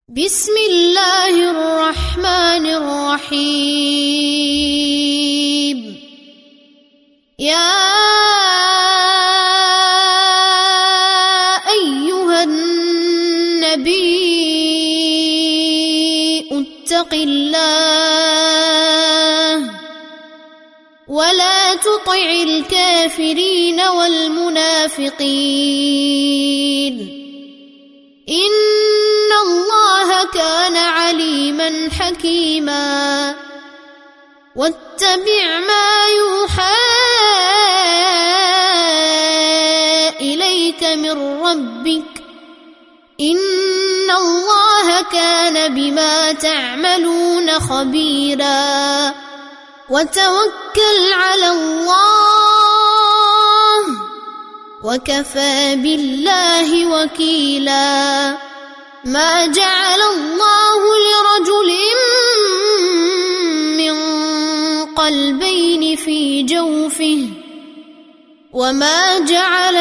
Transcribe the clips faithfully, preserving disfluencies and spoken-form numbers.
बिस्मिल्लाहिर्रहमानिर्रहीम। या अय्युहन नबी उत्तक़िल्लाह वला तुति'ल काफिरीन वल मुनाफिकीन इन्नल्लाह कान अलीमन हकीमा वत्तबि' मा यूहा इलैक मिर रब्बिक इन्नल्लाह कान बिमा तअमलून खबीरा वतवक्कल अलल्लाह वकफा बिल्लाहि वकीला। मा जअलल्लाहु लिरजुलिन मिन क़ल्बैनि फी जौफिहि वमा जअल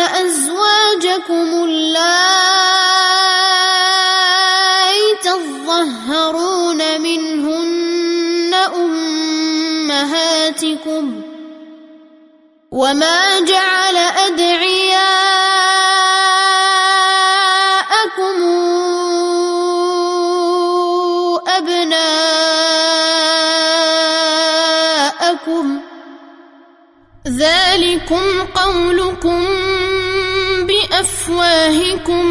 अज़वाजकुमुल्लाती तज़हरून मिनहुन्न उम्महातिकुम वमा जअल अद'ियाअकुम अबनाअकुम ذلكم قولكم بأفواهكم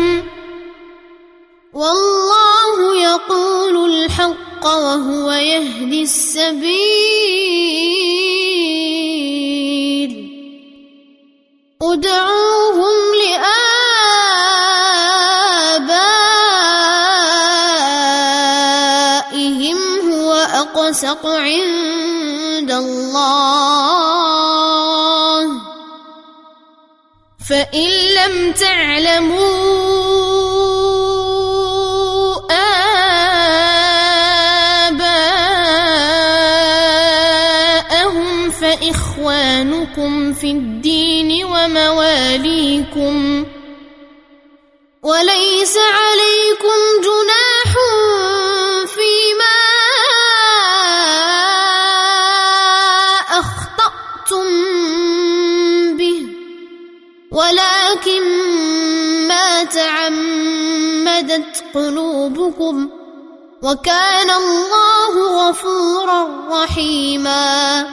والله يقول الحق وهو يهدي السبيل ادعوهم لآبائهم هو أقسط عند الله فإن لم تعلموا آباءهم فإخوانكم في الدين ومواليكم وليس عليكم جناح فيما أخطأتم به ولكن ما تعمدت قلوبكم وكان الله غفورا رحيما.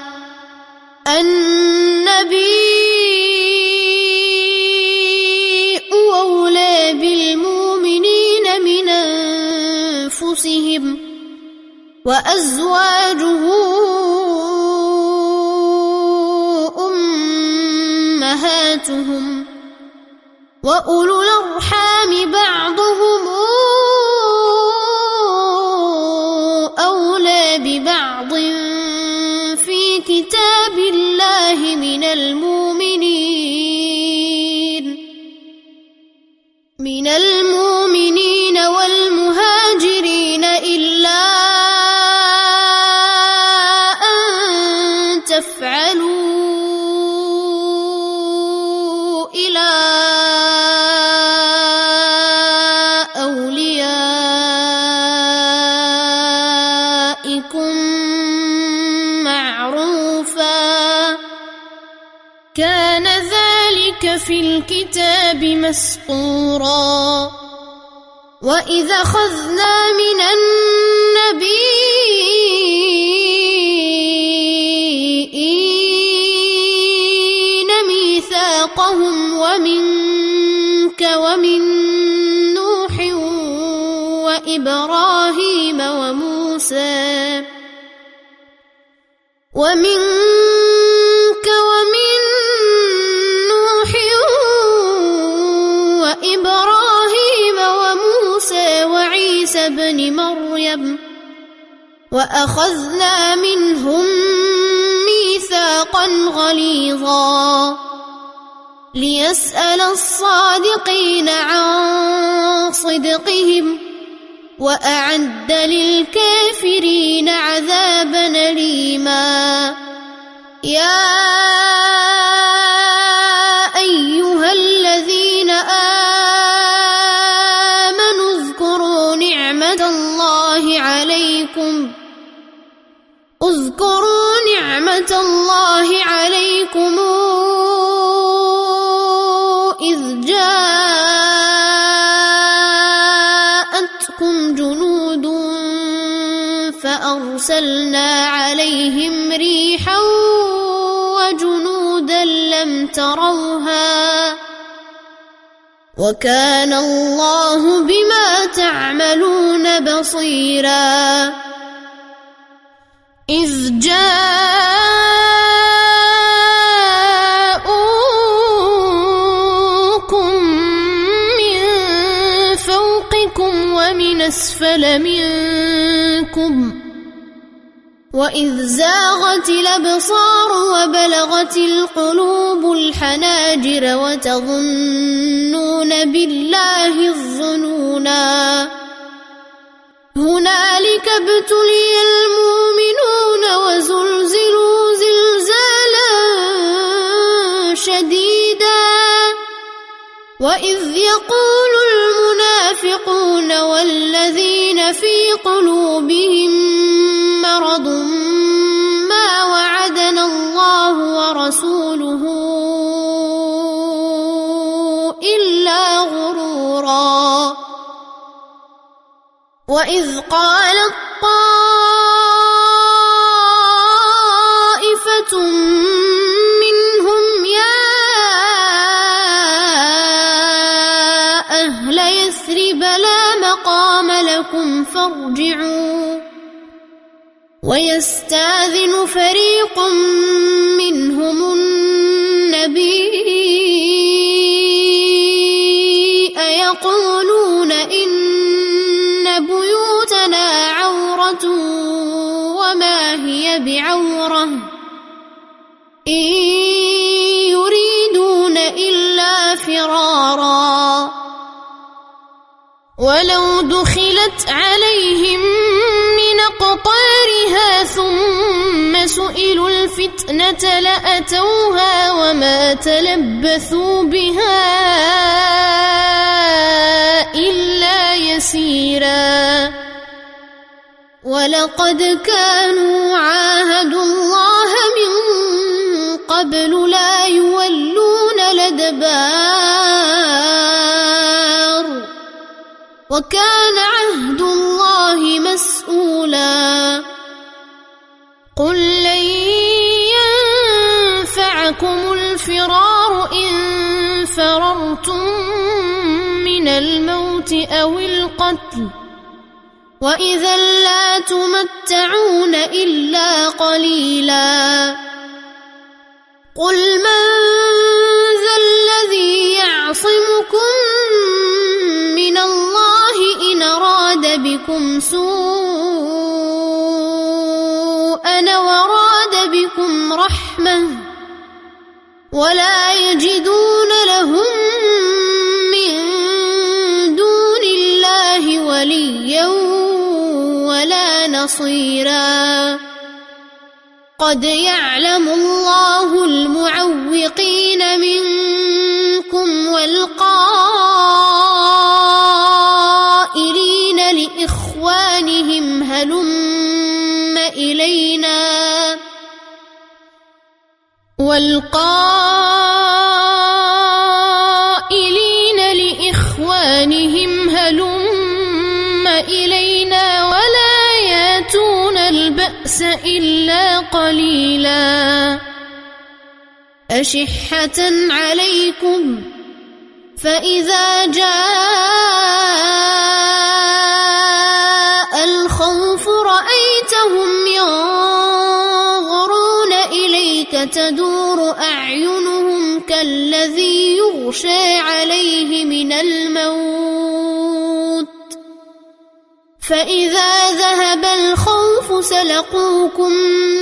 النبي أولى بالمؤمنين من أنفسهم وأزواجه أمهاتهم وأولو الأرحام بعضهم أولى ببعض في كتاب الله من المؤمنين من المؤمنين والمهاجرين إلا أن تفعلوا إلى أوليائكم معروفا كان ذلك في الكتاب مسطورا. وإذا أخذنا من النبيين ميثاقهم ومنك ومن نوح وإبراهيم وموسى ومنك ومن نوح وإبراهيم وموسى وعيسى ابن مريم وأخذنا منهم ميثاقا غليظا ليسأل الصادقين عن صدقهم وأعد للكافرين عذابا أليما. يا أيها الذين آمنوا اذكروا نعمة نعمة الله عليكم اذكروا نعمة الله عليكم إذ جاءتكم جنود فأرسلنا عليهم ريحا وجنودا لم تروها وكان الله بما تعملون بصيرا إذ جاءوكم من فوقكم ومن أسفل منكم وإذ زاغت الأبصار وبلغت القلوب الحناجر وتظنون بالله الظنونا هنالك ابتلي المؤمنون وزلزلوا زلزالا شديدا وإذ يقول المنافقون والذين في قلوبهم مرض ما وعدنا الله ورسوله إلا غرورا وإذ قالت طائفة منهم يا أهل يثرب لا مقام لكم فارجعوا ويستاذن فريق منهم النبي يقولون إن بيوتنا عورة وما هي بعورة إن يريدون إلا فرارا ولو دخلت عليهم من أقطارها ثم سئلوا الفتنة لأتوها وما تلبثوا بها إلا يسيرا ولقد كانوا عاهدوا الله من قبل لا يولون الأدبار وكان عهد الله مسؤولا قل لن ينفعكم الفرار إن فررتم من الموت أو القتل وإذا لا تمتعون إلا قليلا قل من ذا الذي يعصمكم من الله إن أراد بكم سوءا وراد بكم رحمة ولا يجدون لهم من دون الله وليا ولا نصيرا قد يعلم الله المعوقين منكم والقائلين لإخوانهم هلم إلينا والقائلين لإخوانهم هلم إلينا ولا ياتون البأس إلا قليلا أشحة عليكم فإذا جاء الخوف رأيتهم ينظرون إليك تدور أعينهم كالذي يغشى عليه من الموت فإذا ذهب الخوف سلقوكم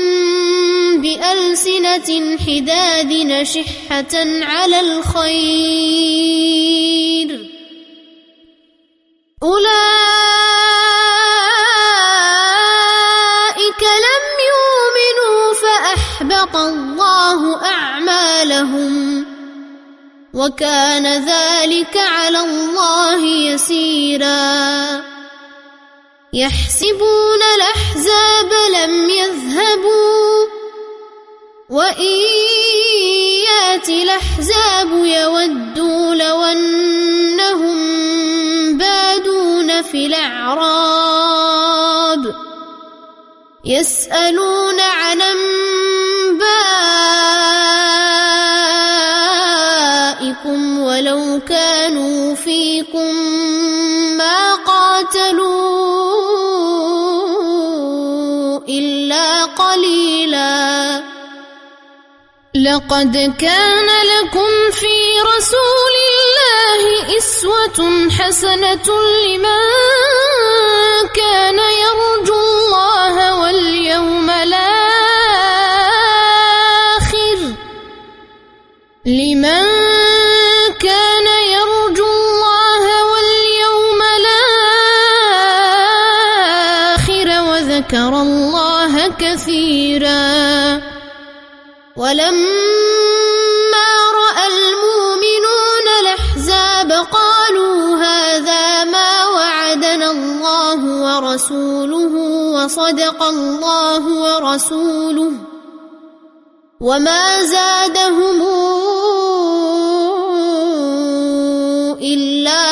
بألسنة حداد نشحة على الخير أولئك لم يؤمنوا فأحبط الله أعمالهم وكان ذلك على الله يسيرا يحسبون الأحزاب لم يذهبوا وإن يأتي الأحزاب يودوا لو أنهم بادون في الأعراب يسألون عن أنبائكم ولو كانوا فيكم ما قاتلوا إلا قليلا لقد كان لكم في رسول الله أسوة حسنة لمن كان يرجو الله واليوم الآخر لمن كان يرجو الله واليوم الآخر وذكر الله كثيرا ولما رأى المؤمنون الأحزاب قالوا هذا ما وعدنا الله ورسوله وصدق الله ورسوله وما زادهم إلا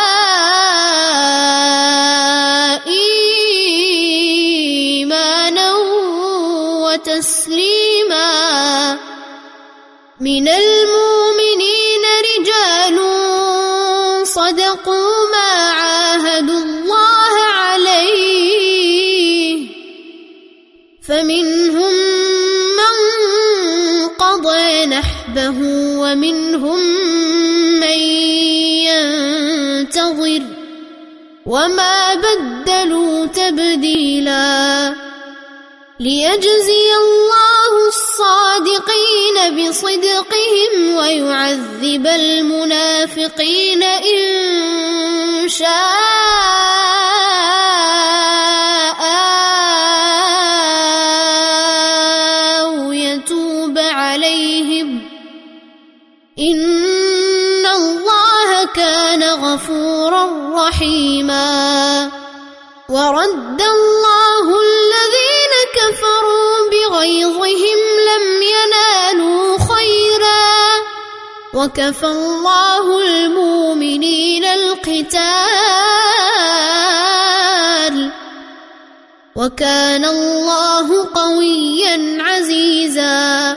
إيمانا وتسليما من المؤمنين رجال صدقوا ما عاهدوا الله عليه فمنهم من قضى نحبه ومنهم من ينتظر وما بدلوا تبديلا ليجزي الله الصادقين بصدقهم ويعذب المنافقين إن شاء أو يتوب عليهم إن الله كان غفورا رحيما ورد الله الذين كفروا بغيظهم لم ينالوا خيرا وكفى الله المؤمنين القتال وكان الله قويا عزيزا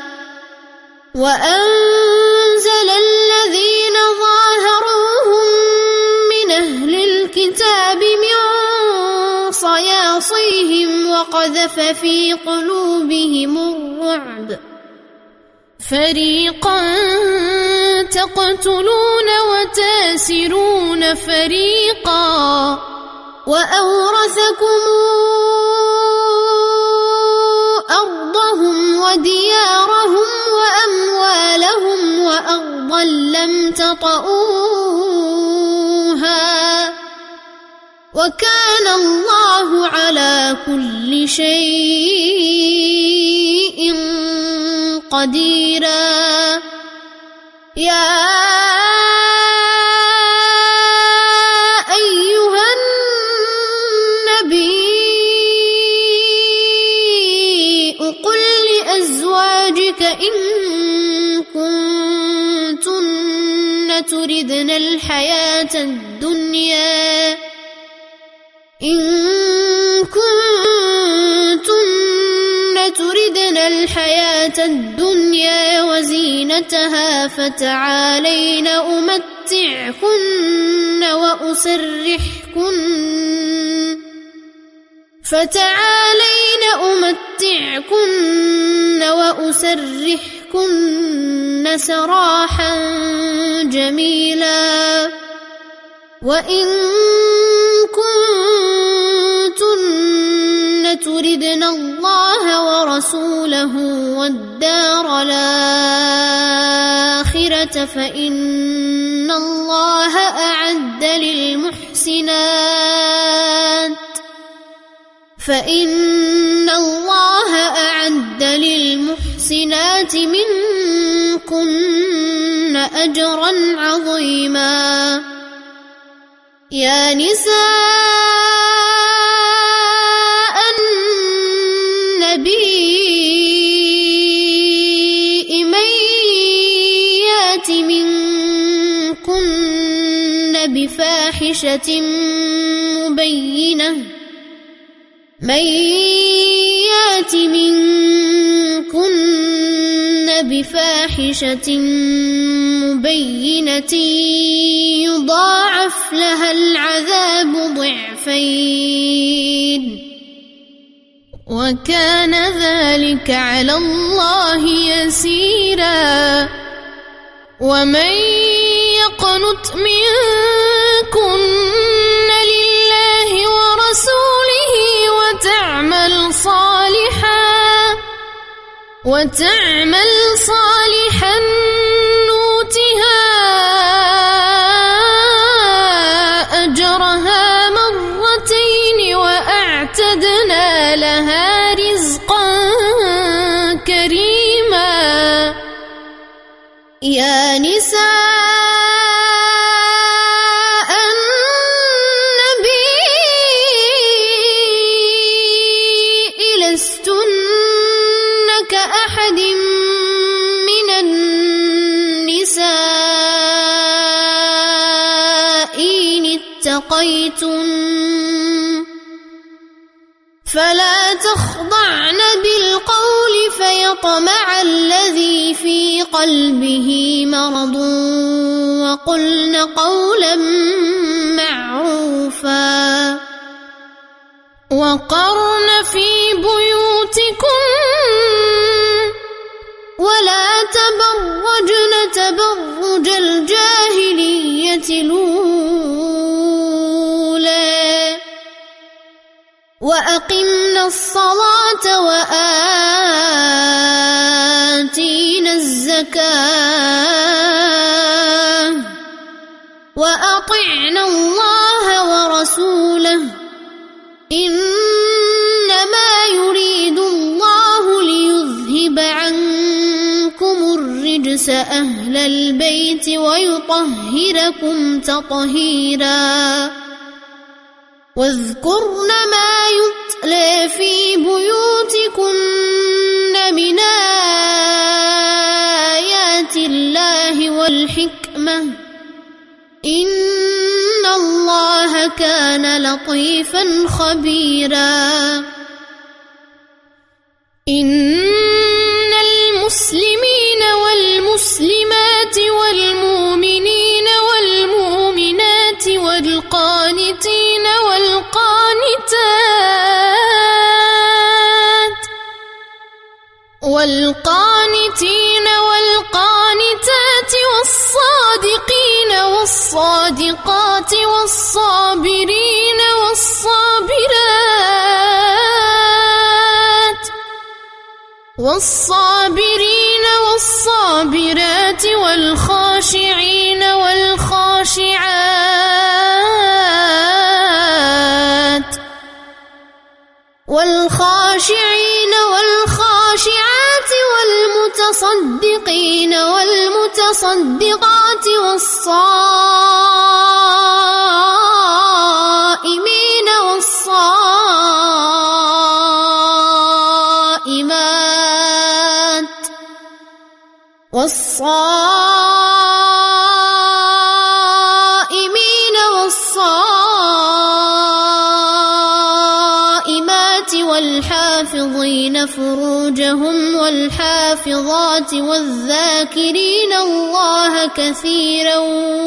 وأنزل الذين ظاهروهم من أهل الكتاب من صياصيهم وقذف في قلوبهم الرعب فريقا تقتلون وتاسرون فريقا وأورثكم أرضهم وديارهم وأموالهم وأرضا لم تطئوها وكان الله على كل شيء قديرا يا أيها النبي قل لأزواجك إن كنتن تردن الحياة الدنيا إن كنتن تردن الحياة الدنيا وزينتها فتعالين أمتعكن وأسرحكن فتعالين أمتعكن وأسرحكن سراحا جميلا وإن كنتن تردن الله ورسوله والدار الآخرة فإن الله أعد للمحسنات فإن الله أعد للمحسنات منكن أجرا عظيما يا نساء بفاحشة مبينة من يات منكن بفاحشة مبينة يضاعف لها العذاب ضعفين وكان ذلك على الله يسيرا ومن يقنت منكن لله ورسوله وتعمل صالحا وتعمل صالحا نؤتها أجرها مرتين وأعتدنا لها رزقا كريما يا نساء النبي لستن كأحد من النساء إن اتقيتن فلا تخضعن بالقول فيطمع الذي في قلبه مرض وقلن قولا معروفا وقرن في بيوتكن ولا تبرجن تبرج الجاهلية الأولى وأقمنا الصلاة وآتينا الزكاة وأطعنا الله ورسوله إنما يريد الله ليذهب عنكم الرجس أهل البيت ويطهركم تطهيرا واذكرن ما يتلى في بيوتكن من آيات الله والحكمة إن الله كان لطيفا خبيرا إن المسلمين والمسلمات والمؤمنين والمؤمنات والقانتين والقانتات والقانتين والقانتات والصادقين والصادقات والصابرين والصابرات والصابرين والصابرات والخاشعين والخاشعات والخاشعين والخاشعات والمتصدقين والمتصدقات والصائمين والصائمات والصائمين والصائمات والحافظين فروجهم والحافظات والذاكرين الله كثيرا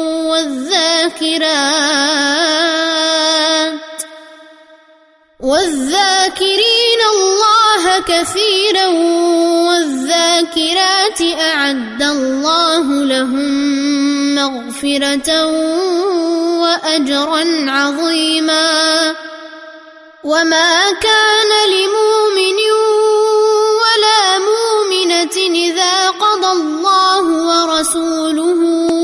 والذاكرات والذاكرين الله كثيرا والذاكرات أعد الله لهم مغفرة وأجرا عظيما وما كان لمؤمن ولا مؤمنة إذا قضى الله ورسوله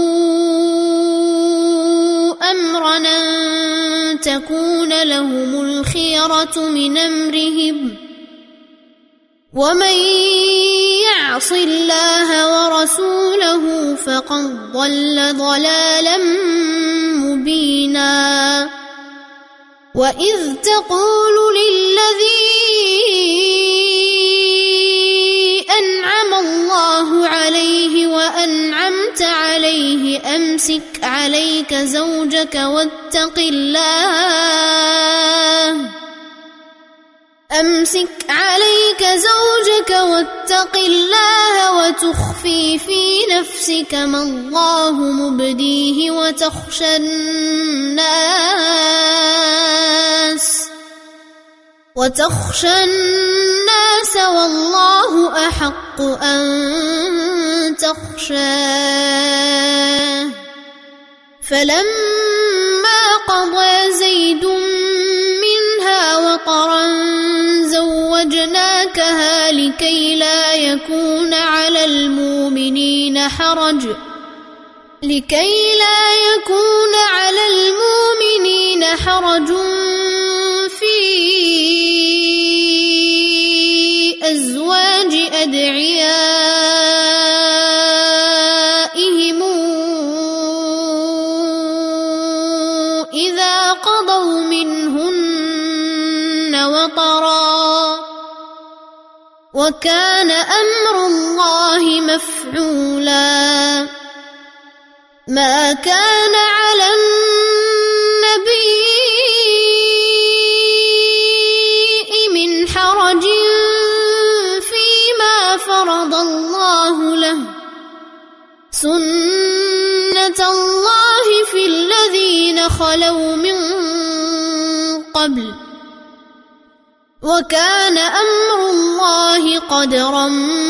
أمرا أن تكون لهم الخيرة من أمرهم ومن يعص الله ورسوله فقد ضل ضلالا مبينا وإذ تقول للذي أنعم الله عليه وأنعمت عليه أمسك عليك زوجك واتق واتق الله أمسك عليك زوجك واتق الله وتخفي في نفسك ما الله مبديه وتخشى الناس وتخشى الناس والله أحق أن تخشاه فلما قضى زيد منها وطرا زوجناكها لكي لا يكون على المؤمنين حرج لكي لا يكون على المؤمنين حرج في أزواج أدعيائهم إذا قضوا منهن وطرا وكان أمر الله مفعولا ما كان على النبي من حرج فيما فرض الله له سنة الله في الذين خلوا من قبل وكان أمر الله قدرا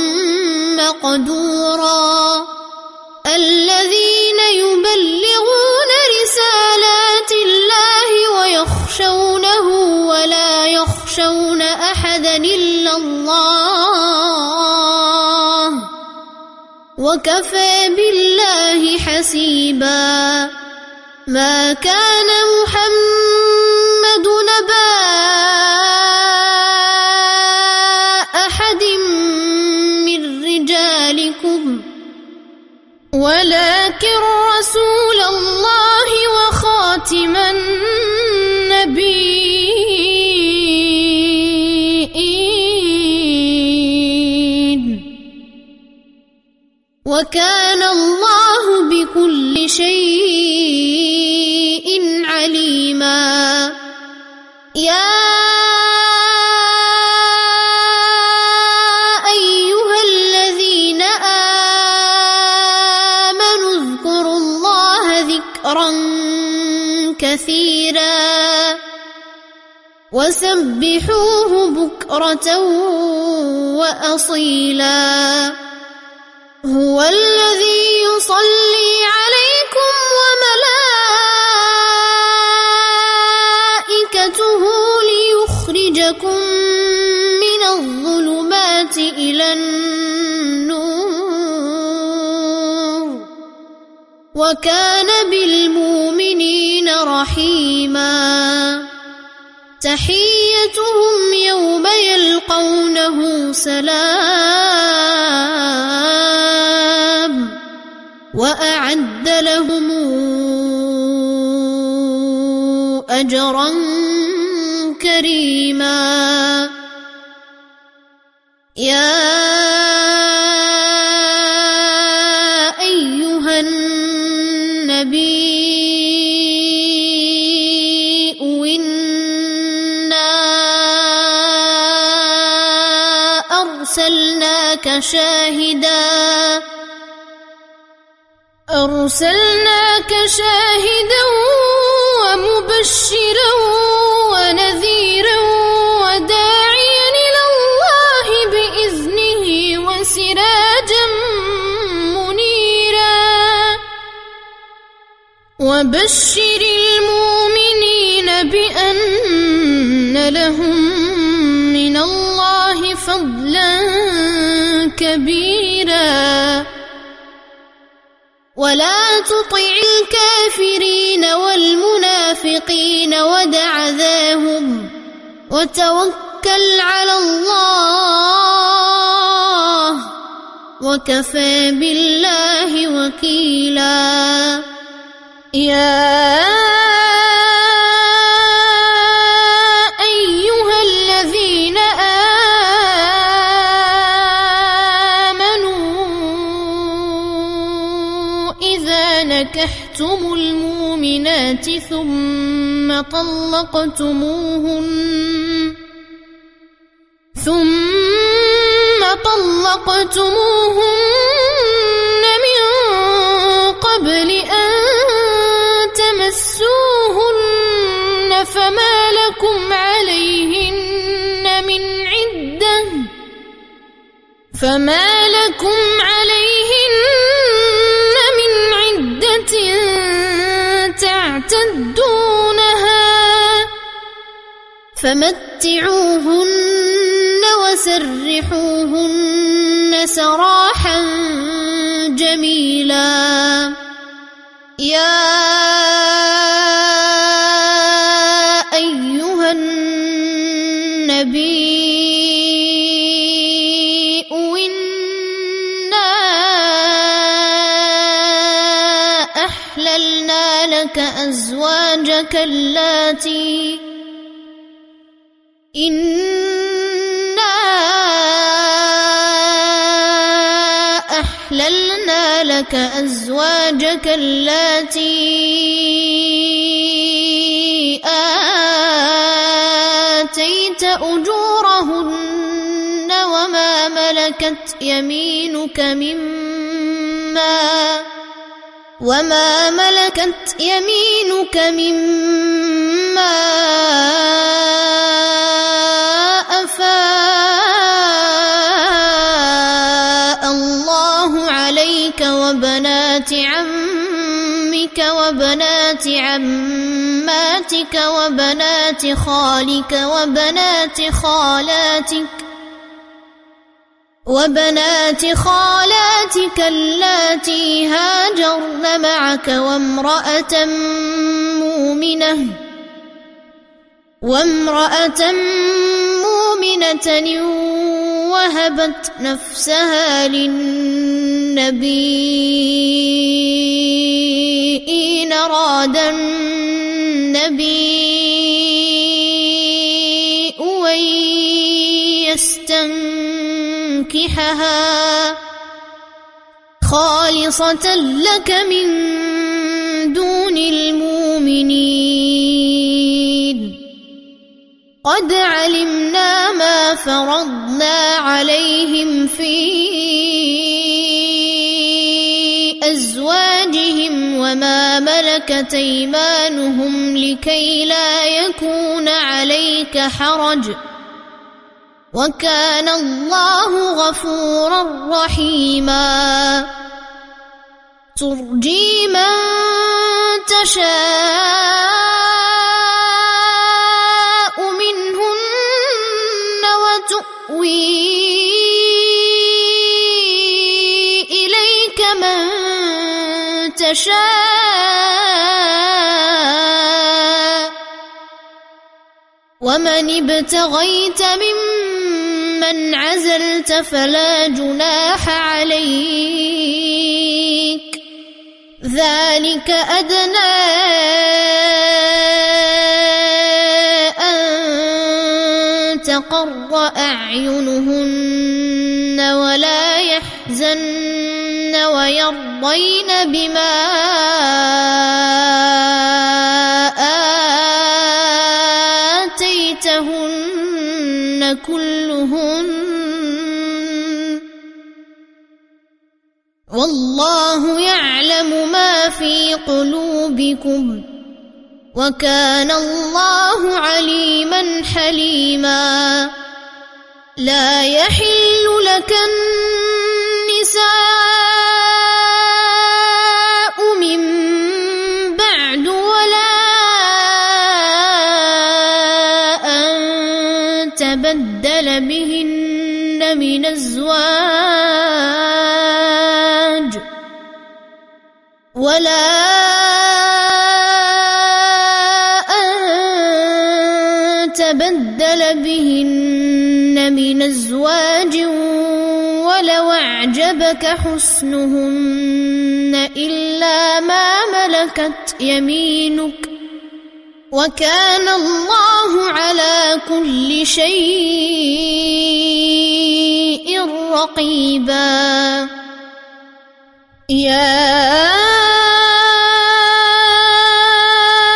مقدورا الذين يبلغون رسالات الله ويخشونه ولا يخشون أحدا إلا الله وكفى بالله حسيبا ما كان محمد نبا أحد من رجالكم ولكن رسول الله وخاتم النبيين وكان الله بكل شيء عليما يا أيها الذين آمنوا اذكروا الله ذكرا كثيرا وسبحوه بكرة وأصيلا هو الذي يصلي عليكم وملائكته ليخرجكم من الظلمات إلى النور وكان بالمؤمنين رحيما تحيتهم يوم يلقونه سلام وأعد لهم أجرا كريما يا أيها النبي أرسلناك شاهدا أرسلناك شاهدا ومبشرا ونذيرا وداعيا إلى الله بإذنه وسراجا منيرا وبشر المؤمنين بأن لهم من الله فضلا كبيرا ولا تطع الكافرين والمنافقين ودع ذاهم وتوكل على الله وكفى بالله وكيلا يا أيها الذين آمنوا إذا نكحتم المؤمنات البينة ثم طلقتموهن ثم طلقتموهن من قبل أن تمسوهن فما لكم عليهن من عدة فما لكم عليهن من عدة تعتدونها فمتعوهن وسرحوهن سراحا جميلا. يا أيها النبي إنا أحللنا لك أزواجك اللاتي إنا أحللنا لك أزواجك اللاتي آتيت أجورهن وما ملكت يمينك مما وما ملكت يمينك مما أفاء الله عليك وبنات عمك وبنات عماتك وبنات خالك وبنات خالاتك وبنات خالاتك اللاتي هاجرن معك وامرأة مؤمنة وامرأة مؤمنة وهبت نفسها للنبي إن أراد النبي أن يستنكحها خالصة لك من دون المؤمنين. قد علمنا ما فرضنا عليهم في أزواجهم وما ملكت أيمانهم لكي لا يكون عليك حرج وكان الله غفورا رحيما. ترجي من تشاء منهن وتؤوي إليك من تشاء ومن ابتغيت ممن عزلت فلا جناح عليك ذلك أدنى أن تقر أعينهن ولا يحزن ويرضين بما آتيتهن كلهن والله يعلم ما في قلوبكم وكان الله عليما حليما. لا يحل لك النساء من بعد ولا أن تبدل بهن من أزواج ولا أن تبدل بهن من أزواج ولو أعجبك حسنهن إلا ما ملكت يمينك وكان الله على كل شيء رقيبا. يا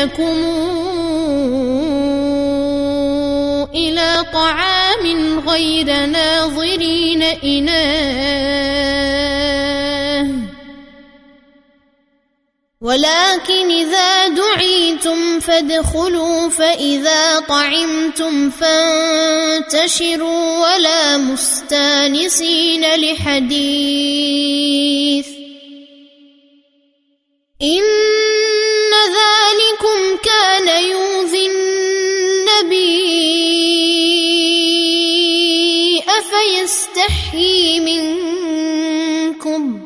لكم إلى طعام غير ناظرين إناه ولكن إذا دعيتم فادخلوا فإذا طعمتم فانتشروا ولا مستانسين لحديث إن ذلكم كان يؤذي النبي أفيستحيي منكم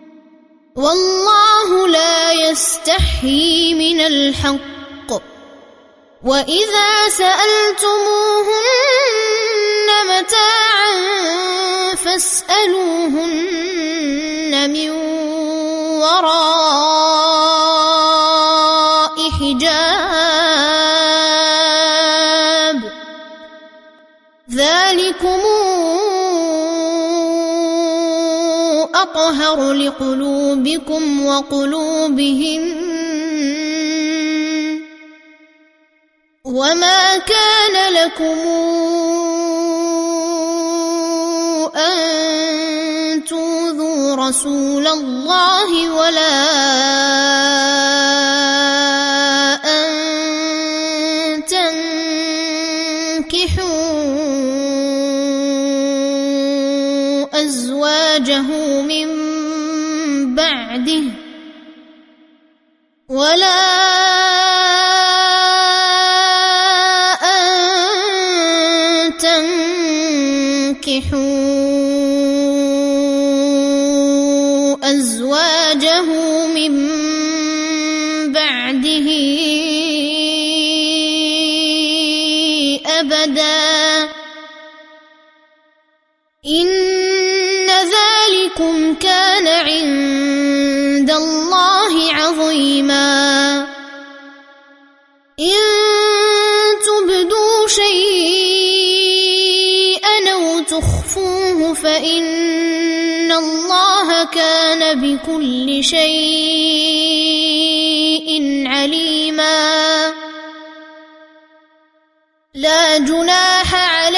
والله لا يستحيي من الحق وإذا سألتموهن متاعا فاسألوهن من وراء حجاب ذلكم أطهر لقلوبكم وقلوبهم وما كان لكم أن تؤذوا رسول الله ولا أن تنكحوا أزواجه من بعده ولا أن تنكحوا أزواجه من بعده أبدا إن ذلكم كان عند الله عظيما إن تبدوا شيئا أو تخفوه فإن الله كان بكل شيء عليما لا جناح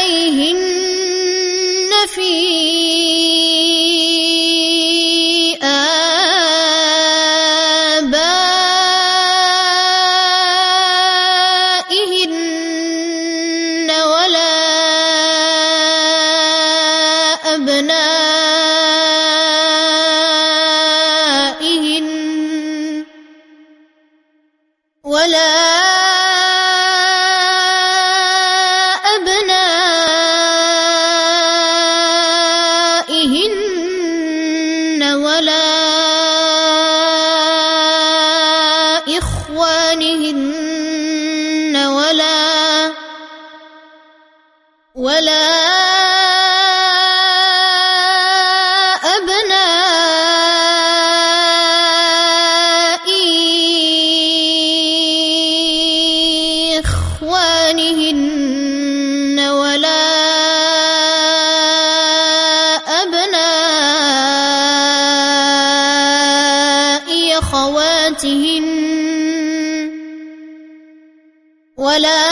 عليهن في آبائهن ولا أبنائهن ولا أبنائهن ولا إخوانهن ولا ولا أبناء إخوانهن ولا أبناء أخواتهن ولا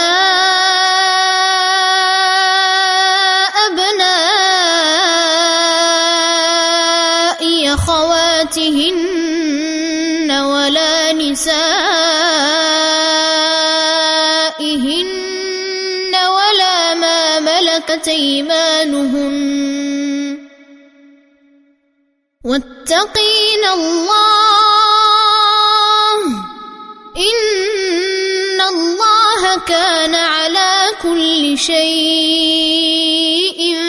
أبناء أخواتهن ولا نسائهن ولا ما ملكت أيمانهن واتقين الله إن الله كان على كل شيء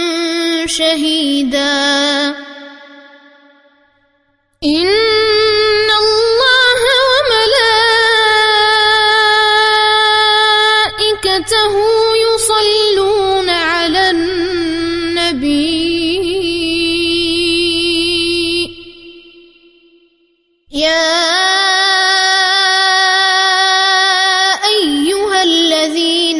شهيدا إن الله وملائكته يصلون على النبي يا أيها الذين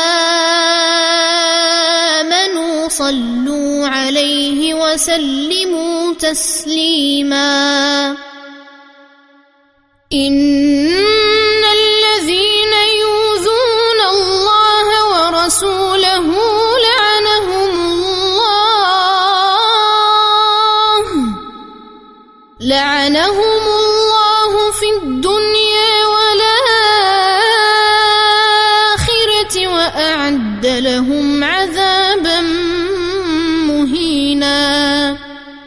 آمنوا صلوا عليه وسلموا تسليما إن الذين لعنهم الله في الدنيا والآخرة وأعد لهم عذابا مهينا.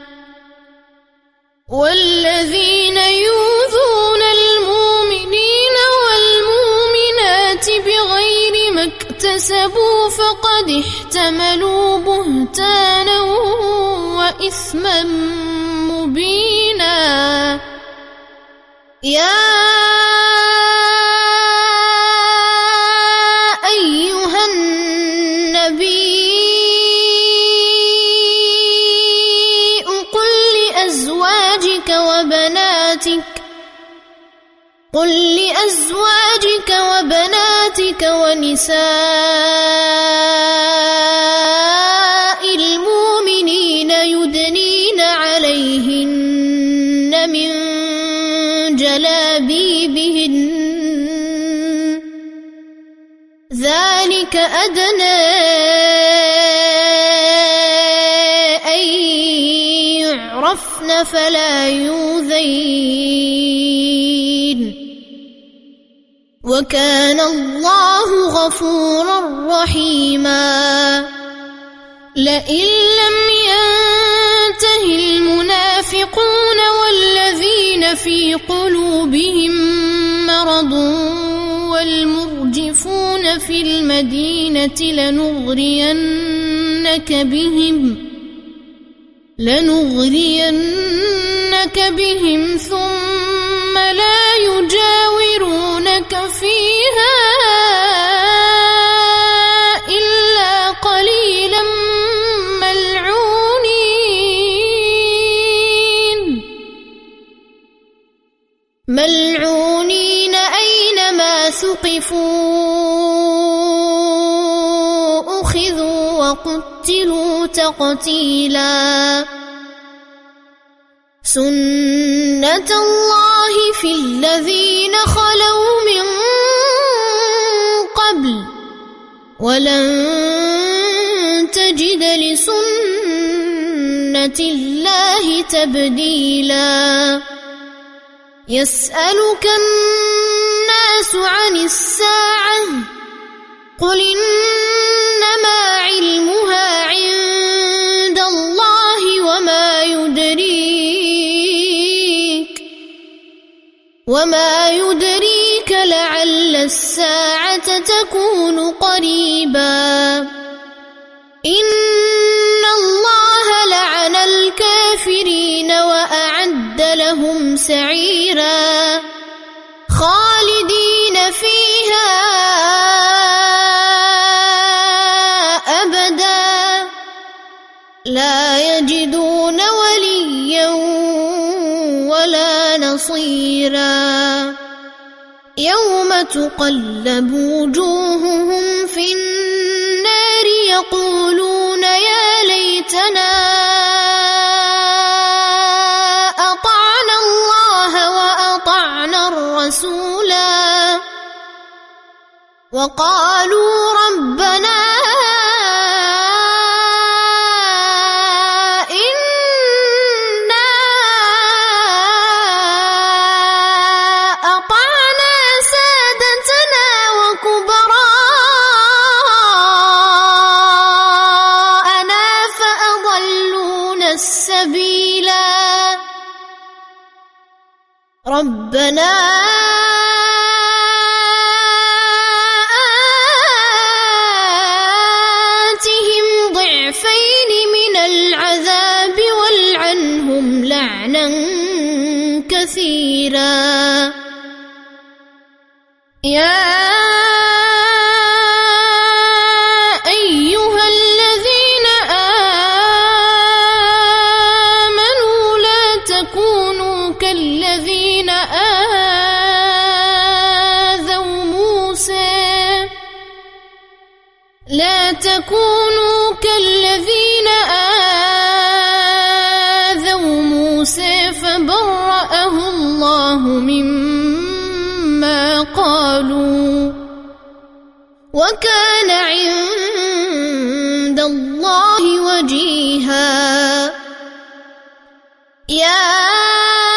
والذين يؤذون المؤمنين والمؤمنات بغير ما اكتسبوا فقد احتملوا بهتانا وإثما مبينا. يا أيها النبي قل لأزواجك وبناتك قل لأزواجك وبناتك ونساء المؤمنين يدنين عليهن من جلابيبهن ذلك أدنى أن يعرفن فلا يؤذين وكان الله غفورا رحيما. لئن لم ينته المنافقون والذين في قلوبهم مرض والمرجفون في المدينة لنغرينك بهم لنغرينك بهم ثم لا يجاورونك فيها إلا قليلا ملعونين ملعونين أينما ثقفوا أخذوا وقتلوا تقتيلا. سنة الله في الذين خلوا من قبل ولن تجد لسنة الله تبديلا. يسألك الناس عن الساعة قل إنما علمها عند الله وما يدريك وما يدريك لعل الساعة تكون قريبا. إن الله لعن الكافرين وأعد لهم سعيرا خالدين فيها أبدا لا يجدون وليا ولا نصيرا. يوم تقلب وجوههم في النار يقولون يا ليتنا أطعنا الله وأطعنا الرسولا وقالوا ربنا ربنا آتهم ضعفين من العذاب والعنهم لعنا كثيرا. يا أيها الذين آمنوا لا تكونوا كالذين آذوا موسى لا تكونوا كالذين آذوا موسى فبرأه الله مما قالوا وكان عند الله وجيها. يا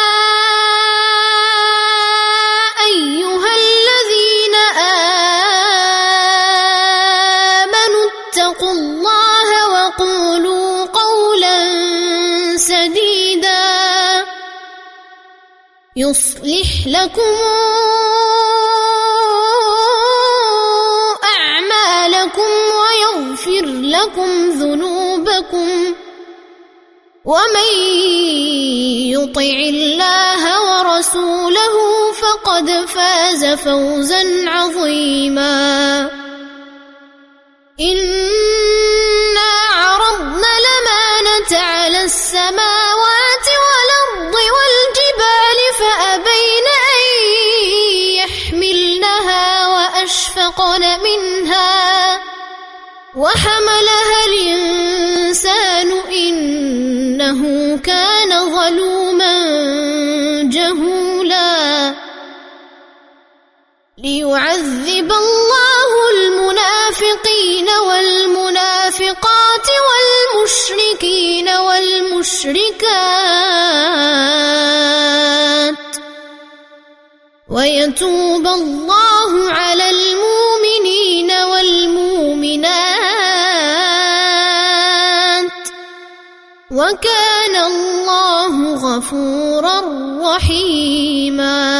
مرشدا يصلح لكم أعمالكم ويغفر لكم ذنوبكم ومن يطع الله ورسوله فقد فاز فوزا عظيما إنا عرضنا الأمانة على السماوات والأرض والجبال فأبين أن يحملنها وأشفقن منها وحملها الإنسان إنه كان ظلوما جهولا ليعذب الله المنافقين والمنافقات والمشركين والمشركات ويتوب الله على المؤمنين والمؤمنات وكان الله غفورا رحيما.